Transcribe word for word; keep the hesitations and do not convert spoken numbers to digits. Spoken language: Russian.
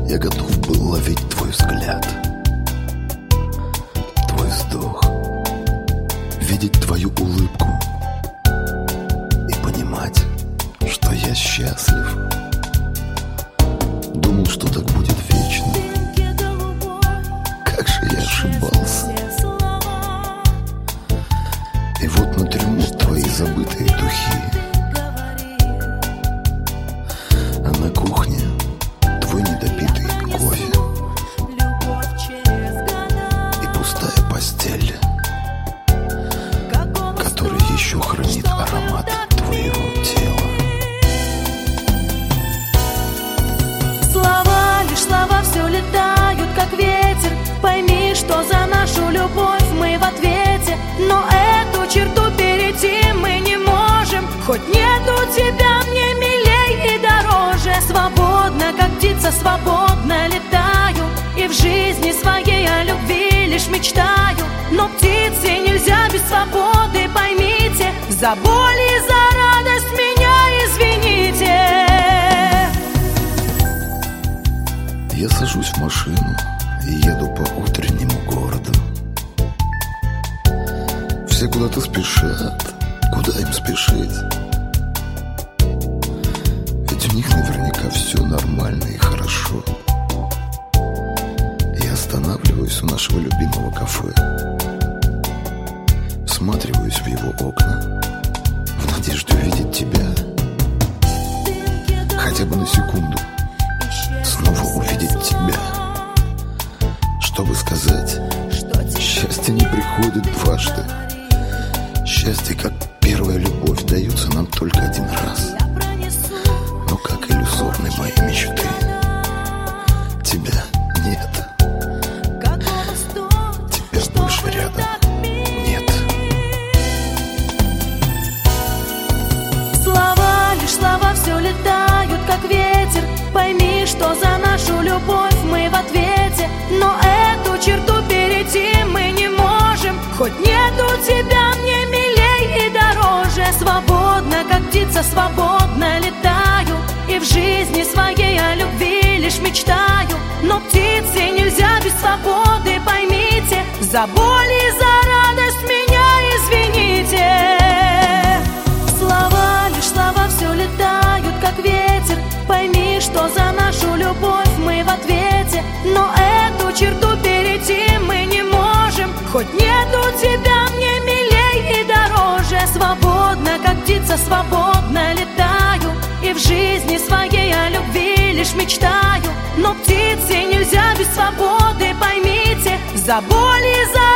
Я готов был ловить твой взгляд, твой вздох, видеть твою улыбку и понимать, что я счастлив. Думал, что так будет вечно. Как же я ошибался. И вот на трюму твои забытые духи, а на кухне твой недопитый кофе и пустая постель, которая еще хранит аромат твоего тела. Слова, лишь слова, все летают, как ветер. Пойми, что за нашу любовь мы в ответе, но эту черту перейти мы не можем. Хоть нету тебя, мне милей и дороже. Свободно, как птица, свободно летаю, и в жизни своей о любви лишь мечтаю. Но птице нельзя без свободы, поймите. За боль и за радость меня извините. Я сажусь в машину и еду по утреннему городу. Все куда-то спешат, куда им спешить? Ведь у них наверняка все нормально и хорошо. Я останавливаюсь у нашего любимого кафе, всматриваюсь в его окна в надежде увидеть тебя, хотя бы на секунду, снова увидеть тебя, чтобы сказать: счастье не приходит дважды. Счастье, как первая любовь, дается нам только один раз. Но как иллюзорны мои мечты, тебя нет. Тебя больше рядом нет. Слова, лишь слова, все летают, как ветер. Пойми, что за нашу любовь мы в ответе, но эту черту перейти мы не можем. Хоть нету тебя, мне милей и дороже. Свободно, как птица, свободно летаю, и в жизни своей о любви лишь мечтаю. Но птице нельзя без свободы, поймите. За боль и за радость меня извините. Слова, лишь слова, все летают, как ветер. Пойми, что за нашу любовь мы в ответе, но эту черту перейти мы не можем. Хоть нету тебя, мне милей и дороже. Свободно, как птица, свободно летаю, и в жизни своей о любви лишь мечтаю. Но птице нельзя без свободы, поймите. За боль и за